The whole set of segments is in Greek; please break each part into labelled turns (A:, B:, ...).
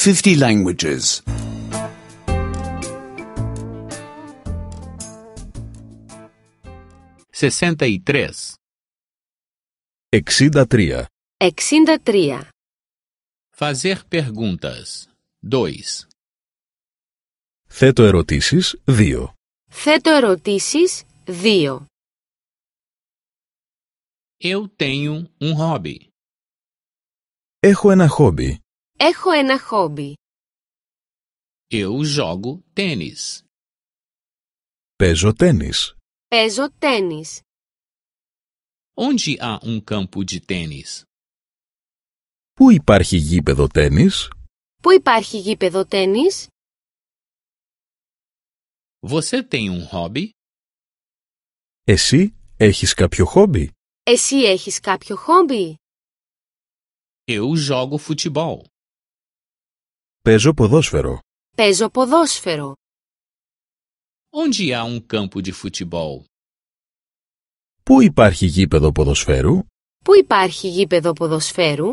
A: 50 languages.
B: 63.
C: 63.
D: 63.
B: Fazer perguntas. 2.
C: Θέτω ερωτήσεις 2.
D: Θέτω ερωτήσεις 2.
B: Eu tenho hobby.
C: Έχω ένα χόμπι.
D: Έχω ένα χόμπι.
B: Eu jogo tênis.
C: Παίζω τένις.
D: Παίζω τένις.
B: Onde há campo de tênis?
C: Πού υπάρχει γήπεδο τένις?
D: Πού υπάρχει γήπεδο τένις?
B: Você tem hobby?
C: Εσύ έχεις κάποιο χόμπι?
D: Εσύ έχεις κάποιο χόμπι?
B: Eu jogo futebol.
C: Παίζω ποδόσφαιρο.
D: Παίζω ποδόσφαιρο.
B: Onde há campo de futebol?
C: Πού υπάρχει γήπεδο ποδοσφαίρου?
D: Πού υπάρχει γήπεδο ποδοσφαίρου?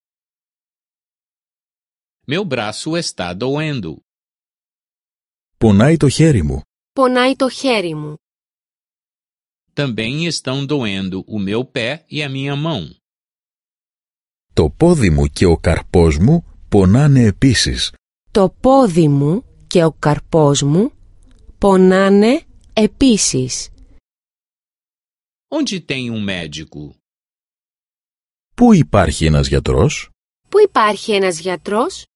B: Meu braço está doendo.
C: Πονάει το χέρι μου.
D: Πονάει το χέρι μου.
B: Também estão doendo o meu pé e a minha mão.
C: Το πόδι μου και ο καρπός μου πονάνε επίσης.
D: Το πόδι μου και ο καρπός μου πονάνε επίσης.
B: Onde tem médico?
C: Πού υπάρχει ένας γιατρός?
D: Πού υπάρχει ένας γιατρός?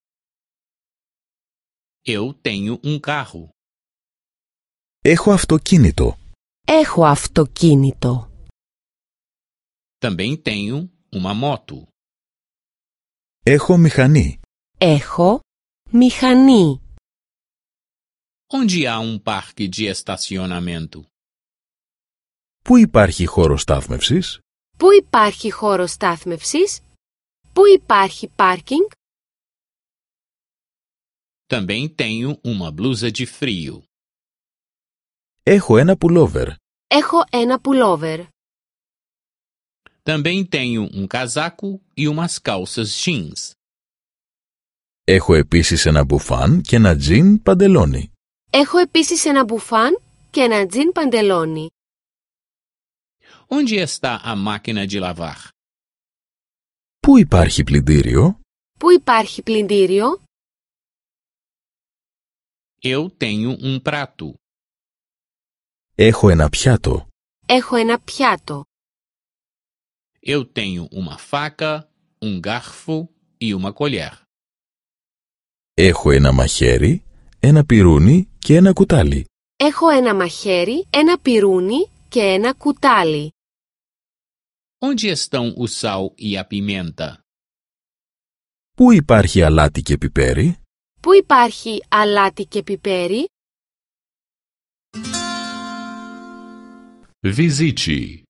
B: Eu tenho carro.
C: Έχω αυτοκίνητο.
D: Έχω αυτοκίνητο.
B: Também tenho uma moto.
C: Έχω μηχανή.
D: Έχω μηχανή.
B: Onde há parque de estacionamento?
C: Πού υπάρχει χώρος στάθμευσης?
D: Πού υπάρχει χώρος στάθμευσης? Πού υπάρχει πάρκινγκ?
B: Também tenho uma blusa de frio.
C: Έχω ένα πουλόβερ.
D: Έχω ένα πουλόβερ.
B: Também tenho casaco e umas calças jeans.
C: Έχω επίσης ένα μπουφάν και ένα τζιν παντελόνι.
D: Έχω επίσης ένα μπουφάν και ένα τζιν παντελόνι.
B: Onde está a máquina de lavar?
C: Πού υπάρχει πλυντήριο?
D: Πού υπάρχει πλυντήριο?
B: Eu tenho prato.
C: Έχω ένα πιάτο.
D: Έχω ένα πιάτο.
B: Eu tenho uma faca, garfo e uma colher.
C: Έχω ένα μαχαίρι, ένα πυρούνι και ένα κουτάλι.
D: Έχω ένα μαχαίρι, ένα πυρούνι και ένα κουτάλι.
B: Onde estão o sal e a pimenta?
C: Πού υπάρχει αλάτι και πιπέρι?
D: Πού υπάρχει αλάτι και πιπέρι?
E: Visite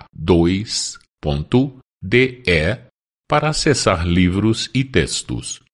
E: www.book2.de para acessar livros e textos.